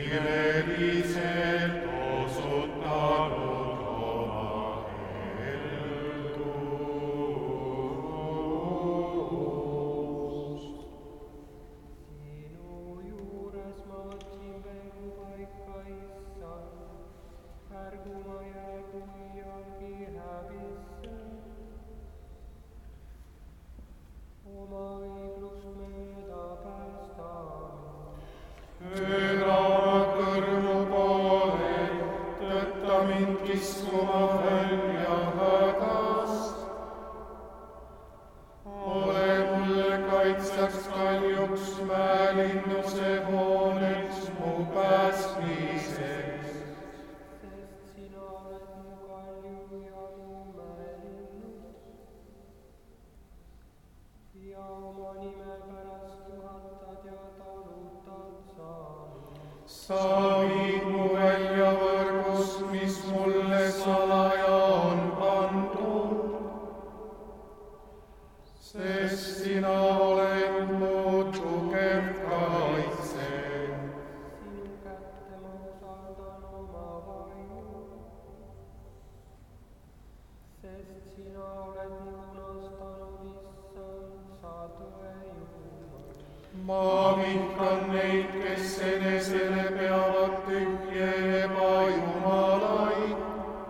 hingeliselt osutanud oma heldust. Sinu juures ma otsin pegupaika, Issand, ärgu ma jäägu iialgi häbisse. Oma õiglust mööda päästa mind. Pööra oma kõrvu poole, tõtta mind kiskuma välja hädast. Ole mulle kaitsjaks kaljuks, mäelinnuse hooneks mu päästmiseks. Sest sina oled mu kalju ja mu mäelinnus. Ja oma nime pärast juhatad ja talutad sa mind. Sa viid mu välja võrgust, mis mulle salaja on pandud. Sest sina oled mu tugev kaitse. Sinu kätte ma usaldan oma vaimu. Sest sina oled mu lunastanud, Issand, sa tõe Jumal. Ma vihkan neid, kes enesele peavad tühje ebajumalaid.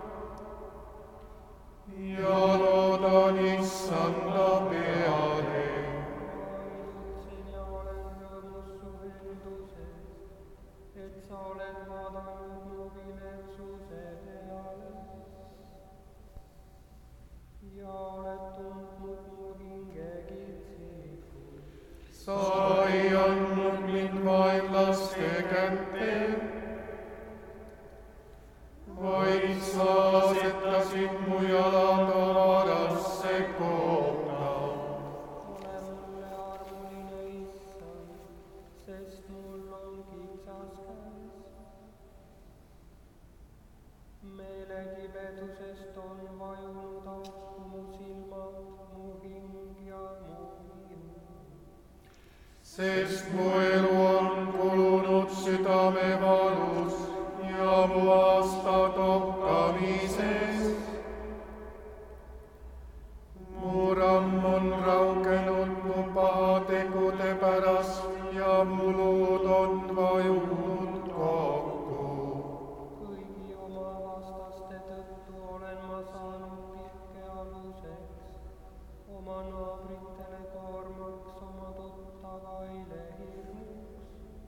Ja loodan Issanda peale. Vaidutsen ja olen rõõmus su helduses, et sa oled vaadanud mu viletsuse peale. Ja oled tundnud mu hinge kitsikut. Sa ei andnud mind vaenlaste kätte, vaid sa asetasid mu jalad avarasse kohta. Ole mulle armuline, Issand, sest mul on kitsas käes. Meelegibedusest on vajunud auku mu silmad, mu hing ja mu hiiru. Sest mu elu on kulunud südamevalus ja mu aastad okkamises. Mu ramm on raugenud mu pahategude pärast ja mu luud on vajunud kokku. Kõigi oma vastaste tõttu olen ma saanud pilkealuseks, oma naabritele koormaks, oma tuttavaile hirmuks.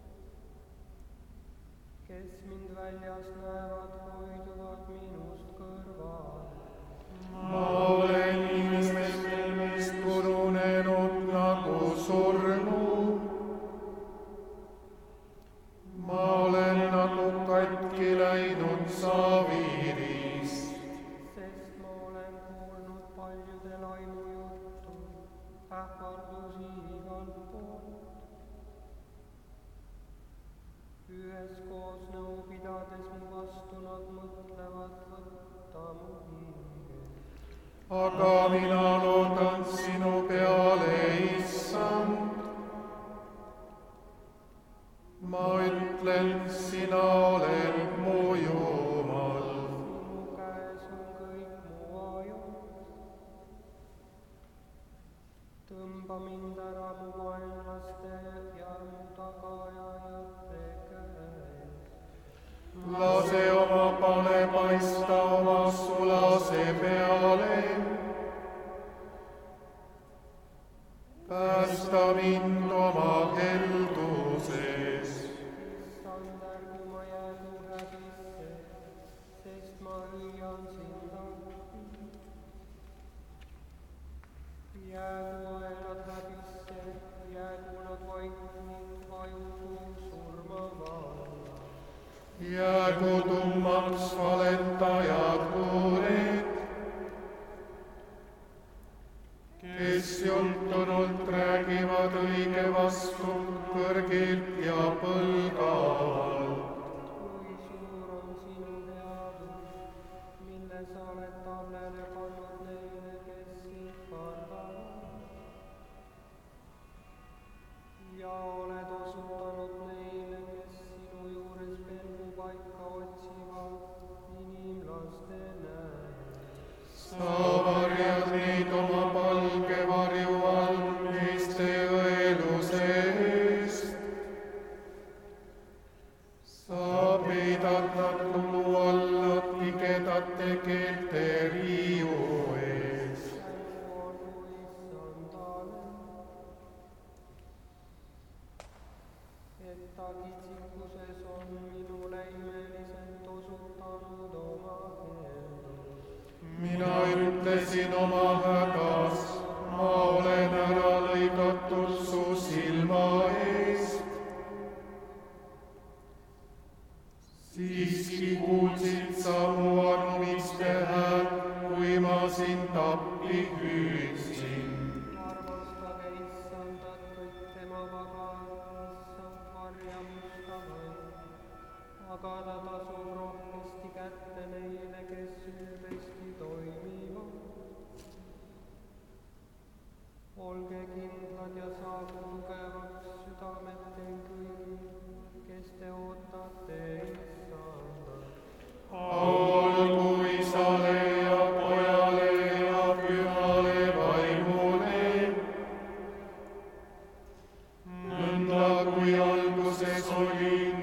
Kes mind väljas näevad, hoiduvad minust kõrval. Ma olen inimesest purunenud nagu surnu. Ma olen nagu katki läinud saaviirist. Sest ma olen kuulnud paljude laimujuttu, ähvardusi igalt poolt. Üheskoos nõu pidades mu vastu nad mõtlevad võtta mu hinge. Aga mina loodan sinu peale, Issand. Ma ütlen, sina oled mu Jumal. Sinu käes on kõik mu ajud. Tõmba mind ära mu vaenlaste ja mu tagaajajate käest. Lase oma pane paista oma sulase peale. Päästa mind oma helduses. Issand, ärgu ma jäägu häbisse, sest ma hüüan sind appi. Jäägu aelad häbisse, jäägu nad vaiku ning vajugu surmava alla. Jäägu tummaks valetajad huuled, kes jultunult räägivad õige vastu kõrgilt ja põlgavalt. Kui suur on sinu headus, mille sa oled tallele pannud neile, kes sind kardavad. Ja oled osutanud neile, kes sinu juures et ta kitsikuses on minule imeliselt osutanud oma keeldu. Mina ütlesin oma hädas, ma olen ära lõigatud su silma eest. Siiski kuulsid sa mu armumiste häält, kui ma sind appi hüüdsin. Armastage Issandat, kõik tema vabad, varjamustavaid, aga ta tasub rohkesti kätte neile, kes ülbesti toimivad. Olge kindlad ja saagu tugevaks südamed teil kõigil, kes te ootate Issandat. Olgu Isale ja Pojale ja Pühale Vaimule, nõnda kui alguses oli,